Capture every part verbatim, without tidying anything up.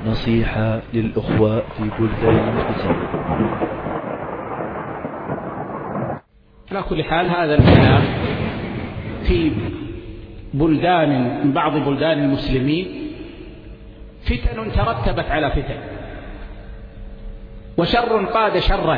نصيحة للأخوة في بلدان المسلمين. على كل حال هذا الكلام في بلدان من بعض بلدان المسلمين فتن ترتبت على فتن، وشر قاد شرا،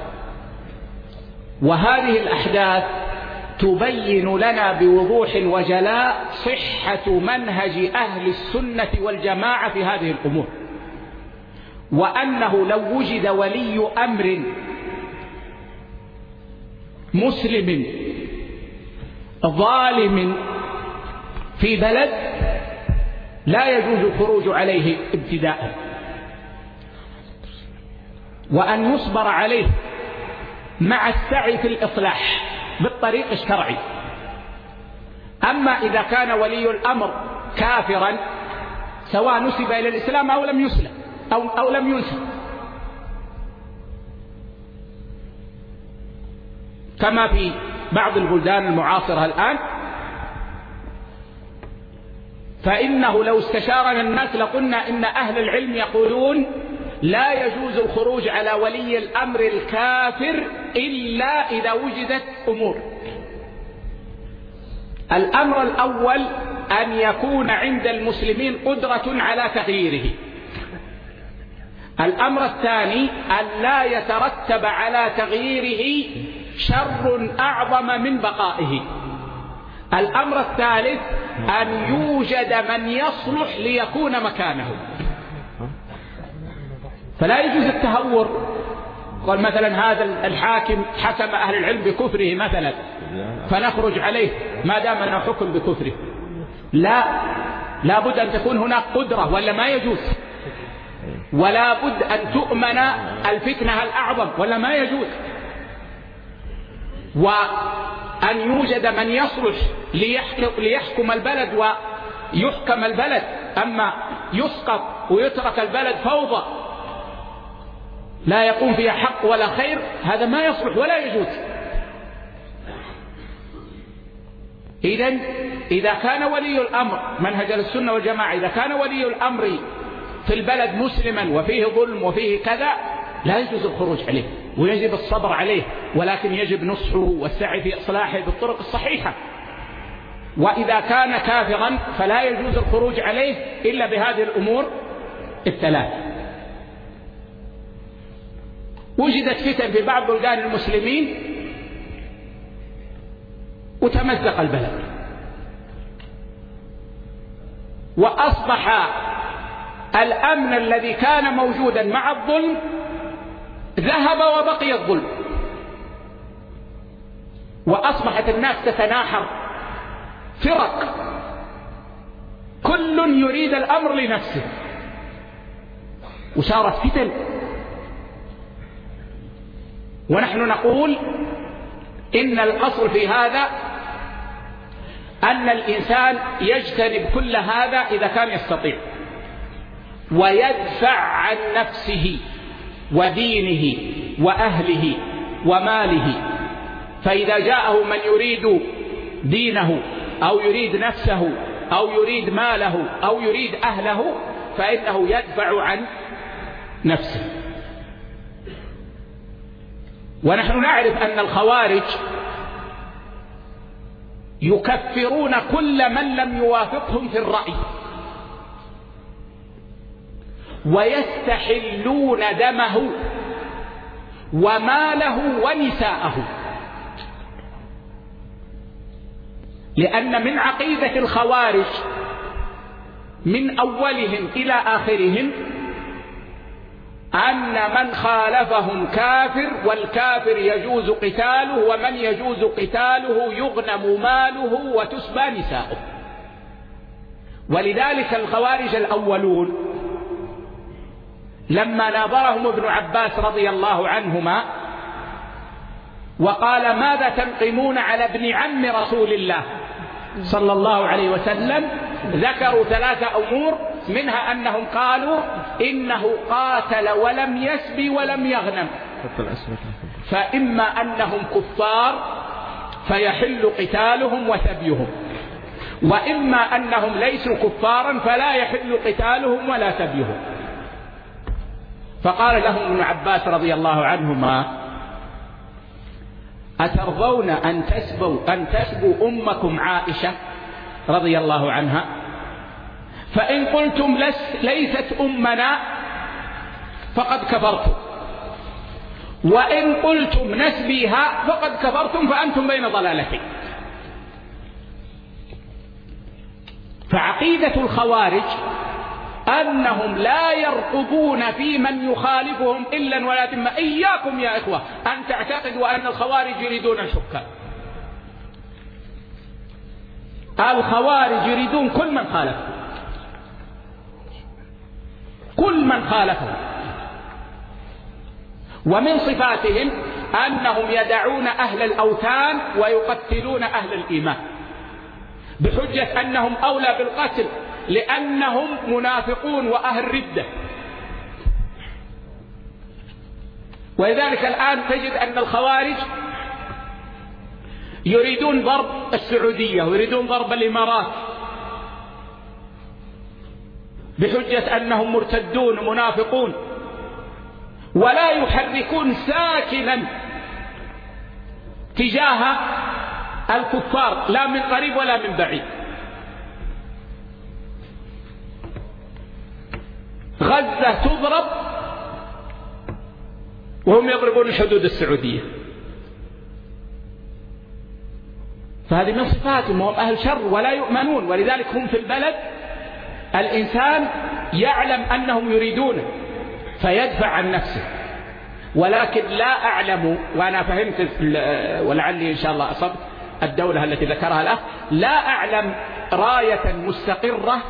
وهذه الأحداث تبين لنا بوضوح وجلاء صحة منهج أهل السنة والجماعة في هذه الأمور، وأنه لو وجد ولي أمر مسلم ظالم في بلد لا يجوز الخروج عليه ابتداء، وأن يصبر عليه مع السعي في الإصلاح بالطريق الشرعي. أما إذا كان ولي الأمر كافرا سواء نسب إلى الإسلام أو لم يسلم أو, أو لم ينسب، كما في بعض البلدان المعاصرة الآن، فإنه لو استشارنا الناس لقلنا إن أهل العلم يقولون لا يجوز الخروج على ولي الأمر الكافر إلا إذا وجدت أمور. الأمر الأول أن يكون عند المسلمين قدرة على تغييره. الأمر الثاني أن لا يترتب على تغييره شر أعظم من بقائه. الأمر الثالث أن يوجد من يصلح ليكون مكانه. فلا يجوز التهور، قال مثلا هذا الحاكم حكم أهل العلم بكفره مثلا فنخرج عليه ما دام أنه حكم بكفره. لا، لا بد أن تكون هناك قدرة ولا ما يجوز، ولا بد أن تؤمن الفتنة الأعظم ولا ما يجوز، وأن يوجد من يصلح ليحكم البلد ويحكم البلد. أما يسقط ويترك البلد فوضى لا يقوم فيها حق ولا خير، هذا ما يصلح ولا يجوز. إذن إذا كان ولي الأمر منهج السنة والجماعة، إذا كان ولي الأمر في البلد مسلما وفيه ظلم وفيه كذا لا يجوز الخروج عليه، ويجب الصبر عليه، ولكن يجب نصحه والسعي في إصلاحه بالطرق الصحيحة. وإذا كان كافرا فلا يجوز الخروج عليه إلا بهذه الأمور الثلاث. وجدت فتن في بعض بلدان المسلمين وتمزق البلد، وأصبح الأمن الذي كان موجودا مع الظلم ذهب وبقي الظلم، وأصبحت الناس تتناحر فرق، كل يريد الأمر لنفسه، وصارت فتن. ونحن نقول إن الأصل في هذا أن الإنسان يجتنب كل هذا إذا كان يستطيع، ويدفع عن نفسه ودينه وأهله وماله. فإذا جاءه من يريد دينه أو يريد نفسه أو يريد ماله أو يريد أهله فإنه يدفع عن نفسه. ونحن نعرف أن الخوارج يكفرون كل من لم يوافقهم في الرأي، ويستحلون دمه وماله ونساءه، لأن من عقيدة الخوارج من أولهم إلى آخرهم أن من خالفهم كافر، والكافر يجوز قتاله، ومن يجوز قتاله يغنم ماله وتسبى نساؤه. ولذلك الخوارج الأولون لما ناظرهم ابن عباس رضي الله عنهما وقال ماذا تنقمون على ابن عم رسول الله صلى الله عليه وسلم، ذكروا ثلاثة أمور، منها أنهم قالوا إنه قاتل ولم يسبي ولم يغنم، فإما أنهم كفار فيحل قتالهم وسبيهم، وإما أنهم ليسوا كفارا فلا يحل قتالهم ولا سبيهم. فقال لهم ابن عباس رضي الله عنهما: أترضون أن تسبوا أن تسبوا أمكم عائشة رضي الله عنها؟ فإن قلتم لس ليست أمنا فقد كفرتم، وإن قلتم نسبيها فقد كفرتم، فأنتم بين ضلالتين. فعقيدة الخوارج أنهم لا يرقبون في من يخالفهم إلا ولا ذمة. إياكم يا إخوة أن تعتقدوا أن الخوارج يريدون الحكام. الخوارج يريدون كل من خالفهم، كل من خالفهم. ومن صفاتهم أنهم يدعون أهل الأوثان ويقتلون أهل الإيمان بحجة أنهم أولى بالقتل لأنهم منافقون وأهل ردة. ولذلك الآن تجد أن الخوارج يريدون ضرب السعودية ويريدون ضرب الإمارات بحجة أنهم مرتدون ومنافقون، ولا يحركون ساكنا تجاه الكفار لا من قريب ولا من بعيد. غزة تضرب وهم يضربون الحدود السعودية. فهذه من صفاتهم، وهم أهل شر ولا يؤمنون. ولذلك هم في البلد الإنسان يعلم أنهم يريدونه فيدفع عن نفسه. ولكن لا أعلم، وأنا فهمت ولعلي إن شاء الله أصبت الدولة التي ذكرها الأخ، لا أعلم راية مستقرة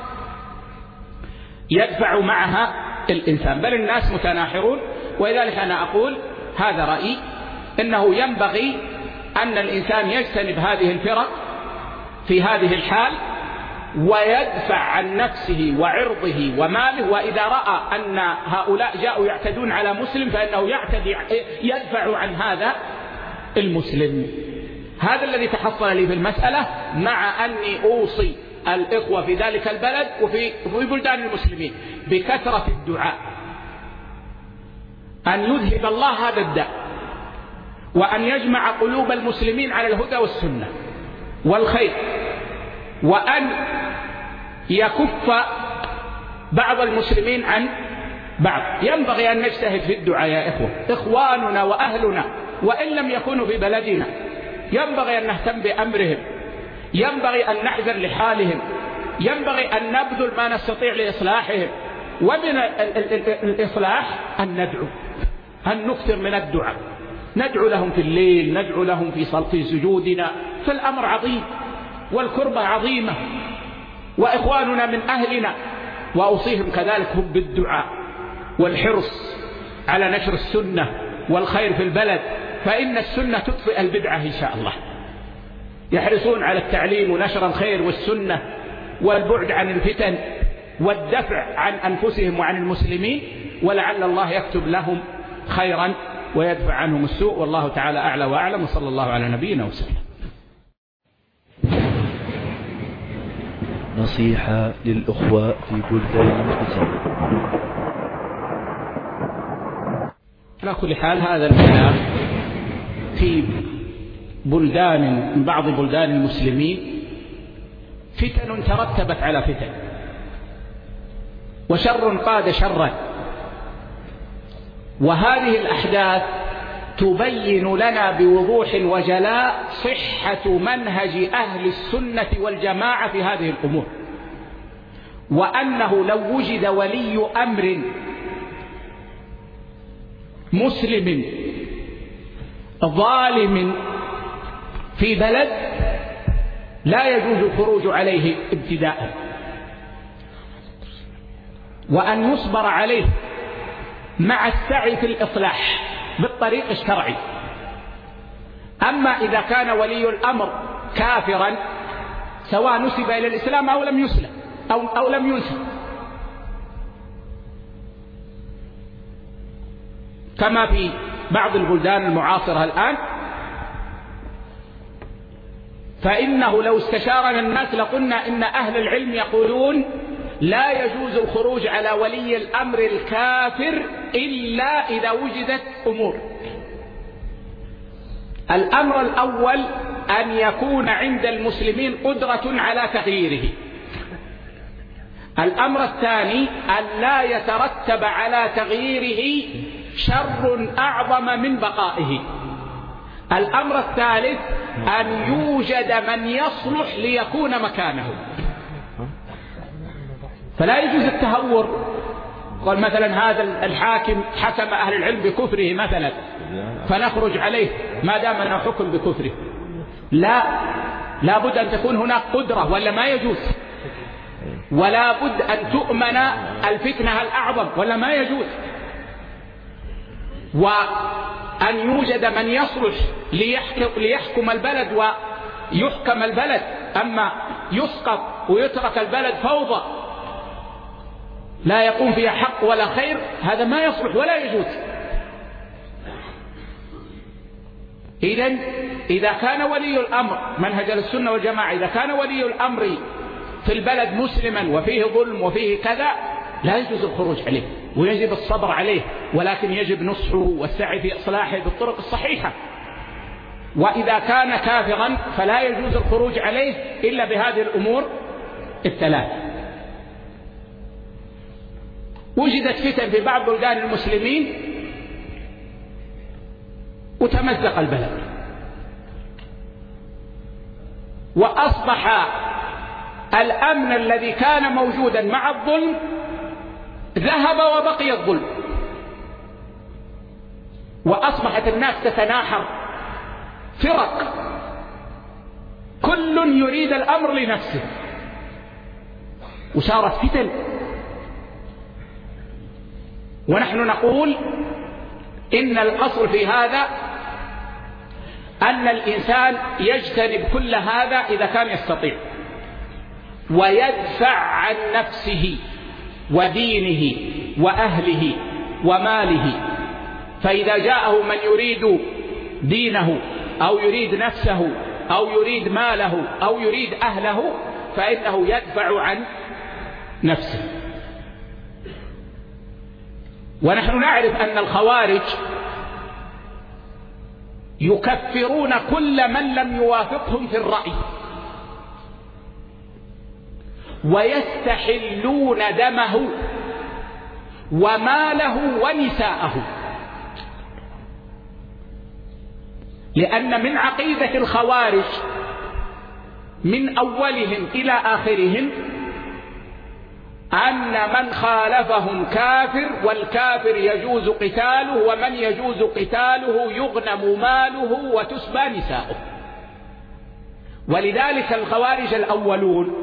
يدفع معها الإنسان، بل الناس متناحرون. ولذلك أنا أقول هذا رأيي، إنه ينبغي أن الإنسان يجتنب هذه الفرق في هذه الحال ويدفع عن نفسه وعرضه وماله. وإذا رأى أن هؤلاء جاءوا يعتدون على مسلم فإنه يعتدي يدفع عن هذا المسلم. هذا الذي تحصل لي في المسألة، مع أني أوصي الإخوة في ذلك البلد وفي بلدان المسلمين بكثرة الدعاء أن يذهب الله هذا الداء، وأن يجمع قلوب المسلمين على الهدى والسنة والخير، وأن يكف بعض المسلمين عن بعض. ينبغي أن نجتهد في الدعاء يا إخوة، إخواننا وأهلنا وإن لم يكونوا في بلدنا ينبغي أن نهتم بأمرهم، ينبغي أن نحذر لحالهم، ينبغي أن نبذل ما نستطيع لإصلاحهم. ومن الإصلاح أن ندعو، أن نكثر من الدعاء، ندعو لهم في الليل، ندعو لهم في صلاة سجودنا، فالأمر عظيم والكربة عظيمة وإخواننا من أهلنا. وأوصيهم كذلك هم بالدعاء والحرص على نشر السنة والخير في البلد، فإن السنة تطفئ البدعة إن شاء الله. يحرصون على التعليم ونشر الخير والسنة والبعد عن الفتن والدفع عن أنفسهم وعن المسلمين، ولعل الله يكتب لهم خيرا ويدفع عنهم السوء. والله تعالى أعلى وأعلم، وصلى الله على نبينا وسلم. نصيحة للأخوة في بلدان الإسلام. على كل حال هذا الكلام في بلدان من بعض بلدان المسلمين فتن ترتبت على فتن، وشر قاد شرا، وهذه الأحداث تبين لنا بوضوح وجلاء صحة منهج أهل السنة والجماعة في هذه الأمور، وأنه لو وجد ولي أمر مسلم ظالم في بلد لا يجوز الخروج عليه ابتداء، وأن يصبر عليه مع السعي في الإصلاح بالطريق الشرعي. أما إذا كان ولي الأمر كافرا سواء نسب إلى الإسلام أو لم يسلم أو, أو لم ينسب، كما في بعض البلدان المعاصرة الآن، فإنه لو استشارنا الناس لقلنا إن أهل العلم يقولون لا يجوز الخروج على ولي الأمر الكافر إلا إذا وجدت أمور. الأمر الأول أن يكون عند المسلمين قدرة على تغييره. الأمر الثاني أن لا يترتب على تغييره شر أعظم من بقائه. الأمر الثالث أن يوجد من يصلح ليكون مكانه. فلا يجوز التهور، قال مثلا هذا الحاكم حكم أهل العلم بكفره مثلا فنخرج عليه ما دام أنه حكم بكفره. لا، لا بد أن تكون هناك قدرة ولا ما يجوز، ولا بد أن تؤمن الفتنة الأعظم ولا ما يجوز، وأن يوجد من يصلح ليحكم البلد ويحكم البلد. أما يسقط ويترك البلد فوضى لا يقوم فيها حق ولا خير، هذا ما يصلح ولا يجوز. إذن إذا كان ولي الأمر منهج السنة والجماعة، إذا كان ولي الأمر في البلد مسلما وفيه ظلم وفيه كذا لا يجوز الخروج عليه ويجب الصبر عليه، ولكن يجب نصحه والسعي في إصلاحه بالطرق الصحيحة. وإذا كان كافرا فلا يجوز الخروج عليه إلا بهذه الأمور الثلاث. وجدت فتن في بعض بلدان المسلمين وتمزق البلد وأصبح الأمن الذي كان موجودا مع الظلم ذهب وبقي الظلم، وأصبحت الناس تتناحر فرق كل يريد الأمر لنفسه وصارت فتن. ونحن نقول إن الأصل في هذا أن الإنسان يجتنب كل هذا إذا كان يستطيع، ويدفع عن نفسه ودينه وأهله وماله. فإذا جاءه من يريد دينه أو يريد نفسه أو يريد ماله أو يريد أهله فإنه يدفع عن نفسه. ونحن نعرف أن الخوارج يكفرون كل من لم يوافقهم في الرأي، ويستحلون دمه وماله ونساءه، لأن من عقيدة الخوارج من أولهم إلى آخرهم أن من خالفهم كافر، والكافر يجوز قتاله، ومن يجوز قتاله يغنم ماله وتسبى نساؤه. ولذلك الخوارج الأولون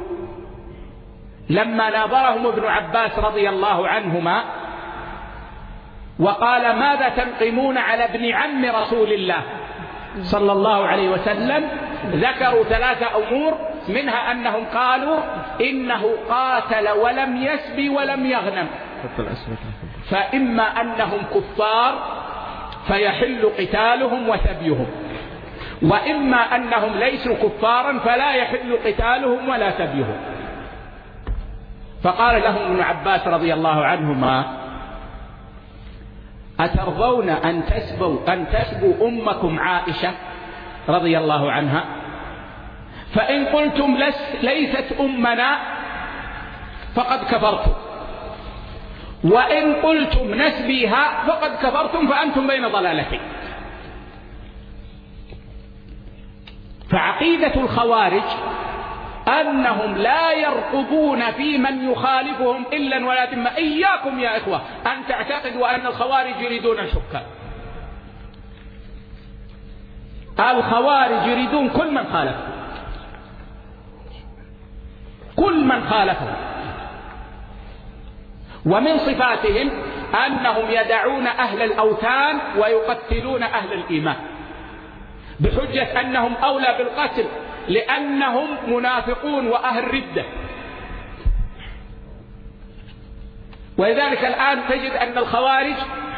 لما ناظرهم ابن عباس رضي الله عنهما وقال ماذا تنقمون على ابن عم رسول الله صلى الله عليه وسلم، ذكروا ثلاثة أمور، منها أنهم قالوا إنه قاتل ولم يسبي ولم يغنم، فإما أنهم كفار فيحل قتالهم وسبيهم، وإما أنهم ليسوا كفارا فلا يحل قتالهم ولا سبيهم. فقال لهم ابن عباس رضي الله عنهما أترضون أن تسبوا أن تسبوا أمكم عائشة رضي الله عنها؟ فإن قلتم لس ليست أمنا فقد كفرتم، وإن قلتم نسبيها فقد كفرتم، فأنتم بين ضلالتين. فعقيدة الخوارج أنهم لا يرقبون في من يخالفهم إلا ولا ذمة. إياكم يا إخوة أن تعتقدوا أن الخوارج يريدون الحكام. الخوارج يريدون كل من خالفهم، كل من خالفهم. ومن صفاتهم أنهم يدعون أهل الأوثان ويقتلون أهل الإيمان بحجة أنهم أولى بالقتل لأنهم منافقون وأهل ردة. ولذلك الآن تجد أن الخوارج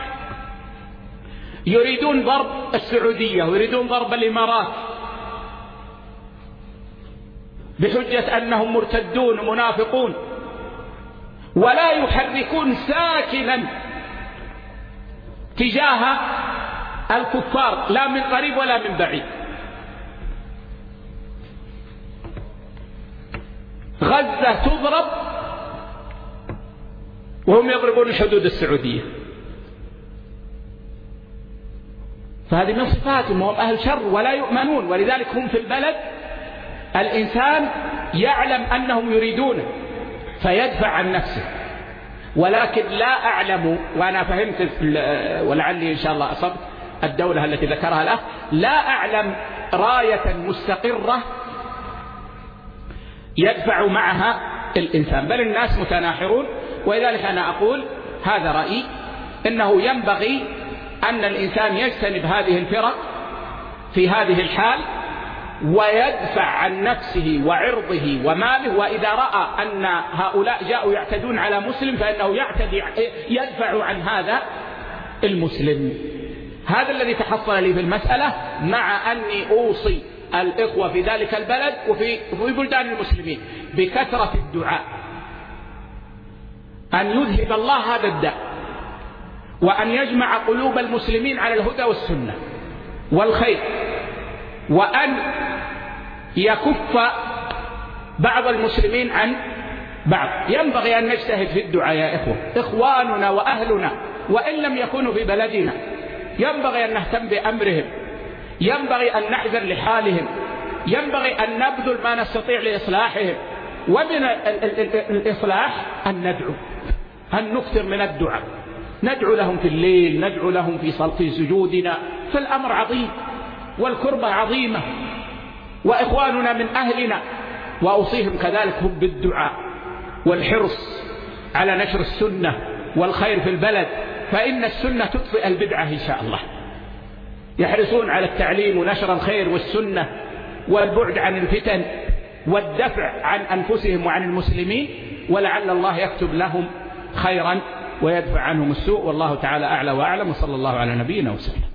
يريدون ضرب السعودية ويريدون ضرب الإمارات بحجة أنهم مرتدون ومنافقون، ولا يحركون ساكنا تجاه الكفار لا من قريب ولا من بعيد. غزة تضرب وهم يضربون حدود السعودية، فهذه من صفاتهم، وهم أهل شر ولا يؤمنون، ولذلك هم في البلد الإنسان يعلم أنهم يريدونه فيدفع عن نفسه. ولكن لا أعلم، وأنا فهمت ولعلي إن شاء الله أصبت الدولة التي ذكرها الأخ، لا أعلم راية مستقرة يدفع معها الإنسان، بل الناس متناحرون. ولذلك أنا أقول هذا رأيي، إنه ينبغي أن الإنسان يجتنب هذه الفرق في هذه الحال ويدفع عن نفسه وعرضه وماله، وإذا رأى أن هؤلاء جاءوا يعتدون على مسلم فإنه يعتدي يدفع عن هذا المسلم. هذا الذي تحصل لي في المسألة، مع أني أوصي الإخوة في ذلك البلد وفي بلدان المسلمين بكثرة الدعاء أن يذهب الله هذا الداء، وأن يجمع قلوب المسلمين على الهدى والسنة والخير، وأن يكف بعض المسلمين عن بعض. ينبغي أن نجتهد في الدعاء يا إخوة، إخواننا وأهلنا وإن لم يكونوا في بلدنا ينبغي أن نهتم بأمرهم، ينبغي أن نحزن لحالهم، ينبغي أن نبذل ما نستطيع لإصلاحهم. ومن الإصلاح أن ندعو، أن نكثر من الدعاء، ندعو لهم في الليل، ندعو لهم في صلاة سجودنا، فالأمر عظيم والكربة عظيمة، وإخواننا من أهلنا، وأوصيهم كذلك هم بالدعاء والحرص على نشر السنة والخير في البلد، فإن السنة تطفئ البدعة إن شاء الله. يحرصون على التعليم ونشر الخير والسنة والبعد عن الفتن والدفع عن أنفسهم وعن المسلمين، ولعل الله يكتب لهم خيرا ويدفع عنهم السوء. والله تعالى أعلى وأعلم، وصلى الله على نبينا وسلم.